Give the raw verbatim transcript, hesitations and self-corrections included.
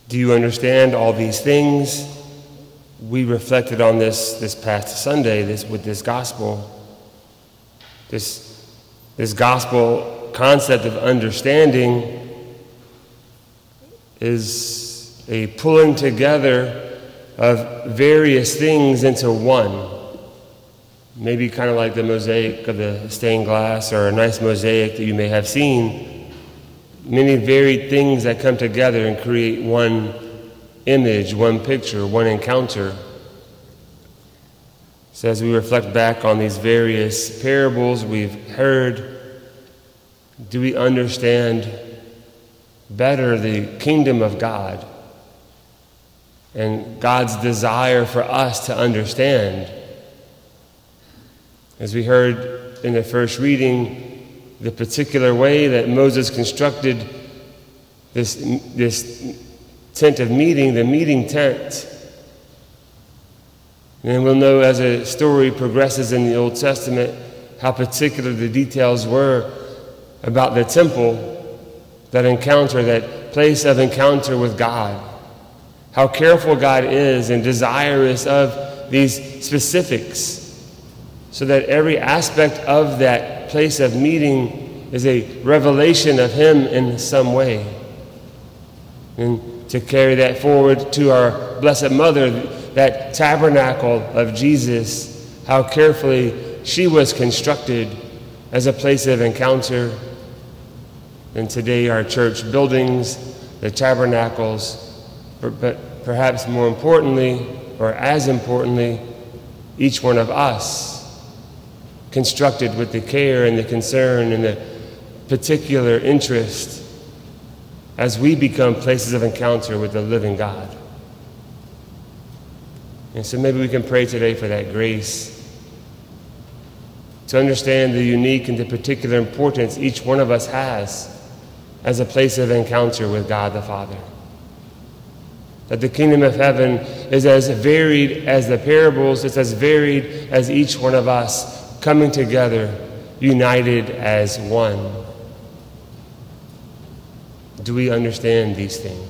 Do you understand all these things? We reflected on this this past Sunday this with this gospel. This, this gospel concept of understanding is a pulling together of various things into one. Maybe kind of like the mosaic of the stained glass, or a nice mosaic that you may have seen. Many varied things that come together and create one image, one picture, one encounter. So as we reflect back on these various parables we've heard, do we understand better the kingdom of God and God's desire for us to understand? As we heard in the first reading, the particular way that Moses constructed this, this tent of meeting, the meeting tent. And then we'll know as the story progresses in the Old Testament how particular the details were about the temple, that encounter, that place of encounter with God. How careful God is and desirous of these specifics, so that every aspect of that place of meeting is a revelation of Him in some way. And to carry that forward to our Blessed Mother, that tabernacle of Jesus, how carefully she was constructed as a place of encounter. And today our church buildings, the tabernacles, but perhaps more importantly, or as importantly, each one of us, constructed with the care and the concern and the particular interest as we become places of encounter with the living God. And so maybe we can pray today for that grace to understand the unique and the particular importance each one of us has as a place of encounter with God the Father. That the kingdom of heaven is as varied as the parables, it's as varied as each one of us coming together, united as one. Do we understand these things?